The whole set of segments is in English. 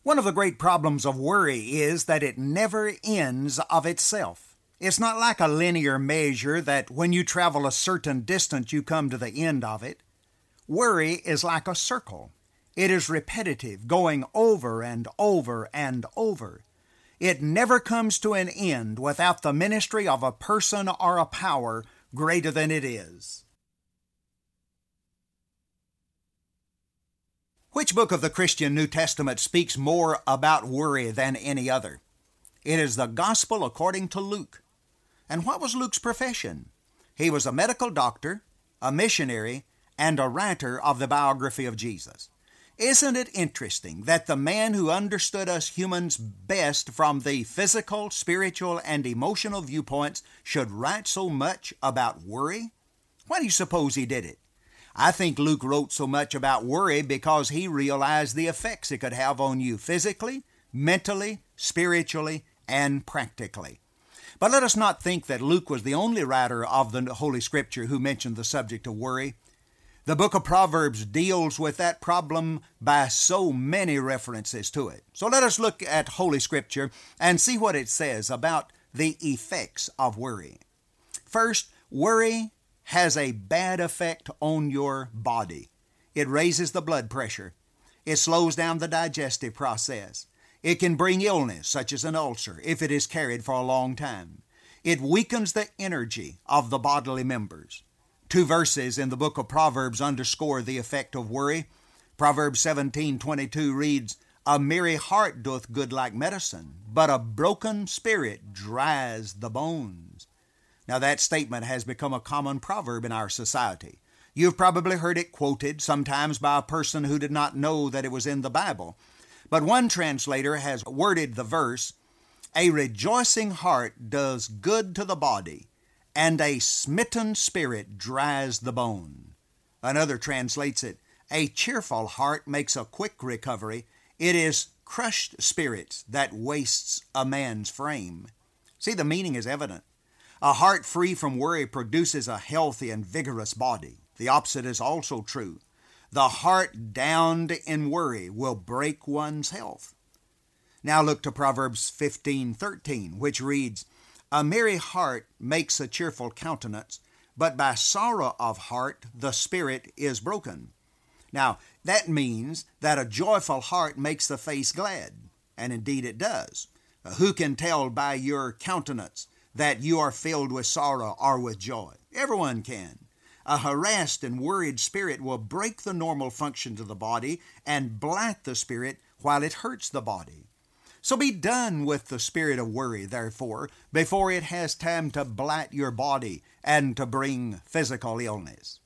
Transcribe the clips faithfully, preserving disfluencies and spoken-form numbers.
One of the great problems of worry is that it never ends of itself. It's not like a linear measure that when you travel a certain distance you come to the end of it. Worry is like a circle. It is repetitive, going over and over and over. It never comes to an end without the ministry of a person or a power greater than it is. Which book of the Christian New Testament speaks more about worry than any other? It is the Gospel according to Luke. And what was Luke's profession? He was a medical doctor, a missionary, and a writer of the biography of Jesus. Isn't it interesting that the man who understood us humans best from the physical, spiritual, and emotional viewpoints should write so much about worry? Why do you suppose he did it? I think Luke wrote so much about worry because he realized the effects it could have on you physically, mentally, spiritually, and practically. But let us not think that Luke was the only writer of the Holy Scripture who mentioned the subject of worry. The book of Proverbs deals with that problem by so many references to it. So let us look at Holy Scripture and see what it says about the effects of worry. First, worry has a bad effect on your body. It raises the blood pressure. It slows down the digestive process. It can bring illness, such as an ulcer, if it is carried for a long time. It weakens the energy of the bodily members. Two verses in the book of Proverbs underscore the effect of worry. Proverbs seventeen twenty-two reads, "A merry heart doth good like medicine, but a broken spirit dries the bones." Now that statement has become a common proverb in our society. You've probably heard it quoted, sometimes by a person who did not know that it was in the Bible. But one translator has worded the verse, "A rejoicing heart does good to the body, and a smitten spirit dries the bone." Another translates it, "A cheerful heart makes a quick recovery. It is crushed spirits that wastes a man's frame." See, the meaning is evident. A heart free from worry produces a healthy and vigorous body. The opposite is also true. The heart downed in worry will break one's health. Now look to Proverbs fifteen thirteen, which reads, "A merry heart makes a cheerful countenance, but by sorrow of heart the spirit is broken." Now, that means that a joyful heart makes the face glad, and indeed it does. Who can tell by your countenance that you are filled with sorrow or with joy? Everyone can. A harassed and worried spirit will break the normal functions of the body and blight the spirit while it hurts the body. So be done with the spirit of worry, therefore, before it has time to blight your body and to bring physical illness.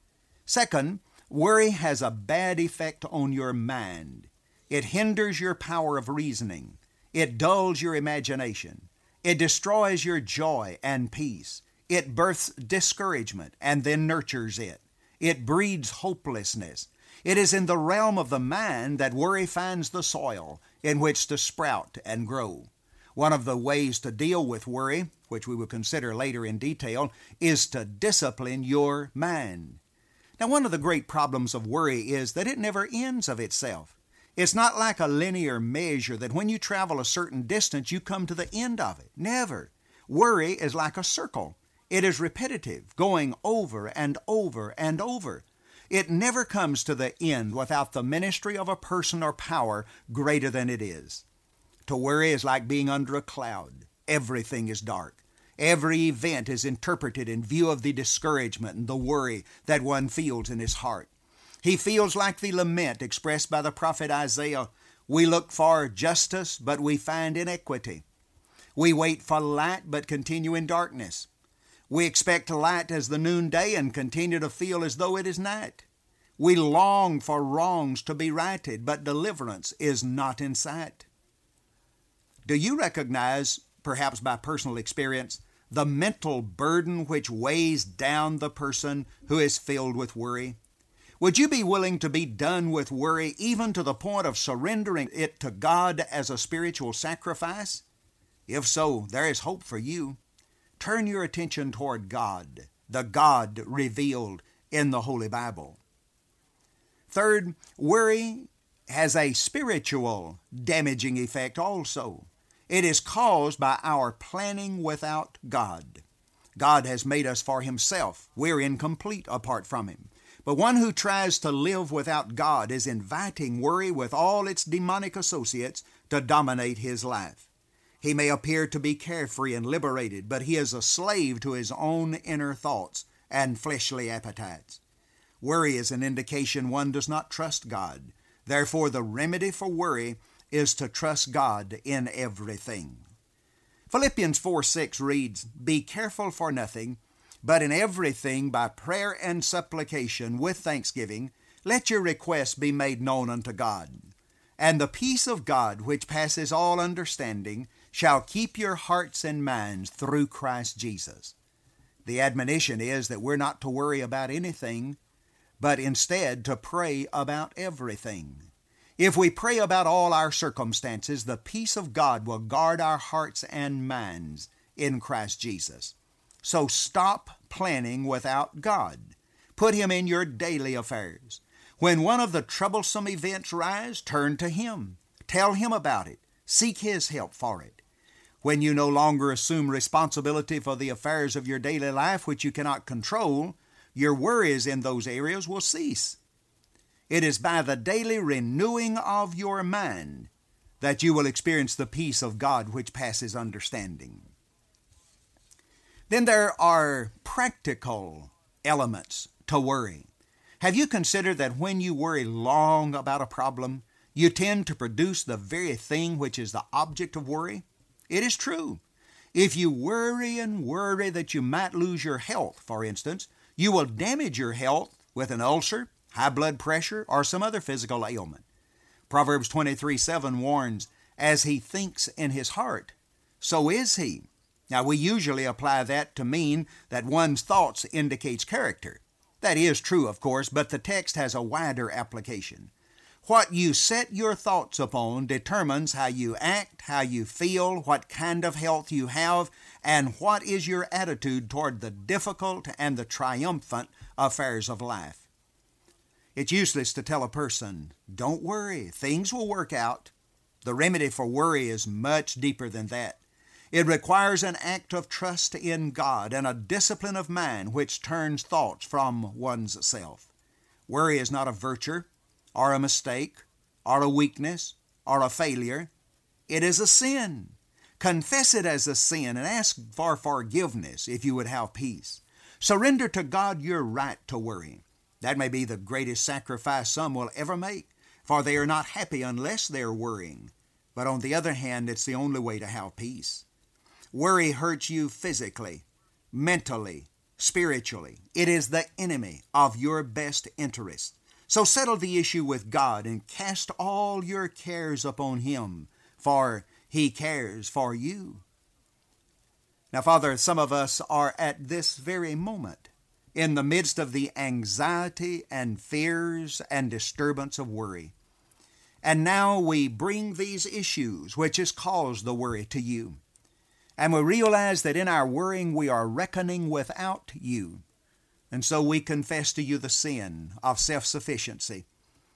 Second, worry has a bad effect on your mind. It hinders your power of reasoning. It dulls your imagination. It destroys your joy and peace. It births discouragement and then nurtures it. It breeds hopelessness. It is in the realm of the mind that worry finds the soil in which to sprout and grow. One of the ways to deal with worry, which we will consider later in detail, is to discipline your mind. Now, one of the great problems of worry is that it never ends of itself. It's not like a linear measure that when you travel a certain distance, you come to the end of it. Never. Worry is like a circle. It is repetitive, going over and over and over. It never comes to the end without the ministry of a person or power greater than it is. To worry is like being under a cloud. Everything is dark. Every event is interpreted in view of the discouragement and the worry that one feels in his heart. He feels like the lament expressed by the prophet Isaiah. We look for justice, but we find inequity. We wait for light, but continue in darkness. We expect light as the noonday and continue to feel as though it is night. We long for wrongs to be righted, but deliverance is not in sight. Do you recognize, perhaps by personal experience, the mental burden which weighs down the person who is filled with worry? Would you be willing to be done with worry even to the point of surrendering it to God as a spiritual sacrifice? If so, there is hope for you. Turn your attention toward God, the God revealed in the Holy Bible. Third, worry has a spiritual damaging effect also. It is caused by our planning without God. God has made us for Himself. We're incomplete apart from Him. But one who tries to live without God is inviting worry with all its demonic associates to dominate his life. He may appear to be carefree and liberated, but he is a slave to his own inner thoughts and fleshly appetites. Worry is an indication one does not trust God. Therefore, the remedy for worry is to trust God in everything. Philippians four six reads, "Be careful for nothing, but in everything by prayer and supplication with thanksgiving, let your requests be made known unto God. And the peace of God, which passes all understanding, shall keep your hearts and minds through Christ Jesus." The admonition is that we're not to worry about anything, but instead to pray about everything. If we pray about all our circumstances, the peace of God will guard our hearts and minds in Christ Jesus. So stop planning without God. Put Him in your daily affairs. When one of the troublesome events rise, turn to Him. Tell Him about it. Seek His help for it. When you no longer assume responsibility for the affairs of your daily life which you cannot control, your worries in those areas will cease. It is by the daily renewing of your mind that you will experience the peace of God which passes understanding. Then there are practical elements to worry. Have you considered that when you worry long about a problem, you tend to produce the very thing which is the object of worry? It is true. If you worry and worry that you might lose your health, for instance, you will damage your health with an ulcer, high blood pressure, or some other physical ailment. Proverbs twenty-three seven warns, "As he thinks in his heart, so is he." Now, we usually apply that to mean that one's thoughts indicates character. That is true, of course, but the text has a wider application. What you set your thoughts upon determines how you act, how you feel, what kind of health you have, and what is your attitude toward the difficult and the triumphant affairs of life. It's useless to tell a person, "Don't worry, things will work out." The remedy for worry is much deeper than that. It requires an act of trust in God and a discipline of mind which turns thoughts from one's self. Worry is not a virtue, or a mistake, or a weakness, or a failure. It is a sin. Confess it as a sin and ask for forgiveness if you would have peace. Surrender to God your right to worry. That may be the greatest sacrifice some will ever make, for they are not happy unless they are worrying. But on the other hand, it's the only way to have peace. Worry hurts you physically, mentally, spiritually. It is the enemy of your best interest. So settle the issue with God and cast all your cares upon Him, for He cares for you. Now, Father, some of us are at this very moment in the midst of the anxiety and fears and disturbance of worry. And now we bring these issues which has caused the worry to you. And we realize that in our worrying we are reckoning without you. And so we confess to you the sin of self-sufficiency.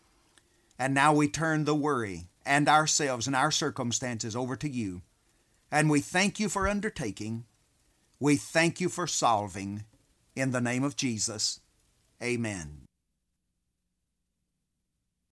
And now we turn the worry and ourselves and our circumstances over to you. And we thank you for undertaking. We thank you for solving. In the name of Jesus, amen.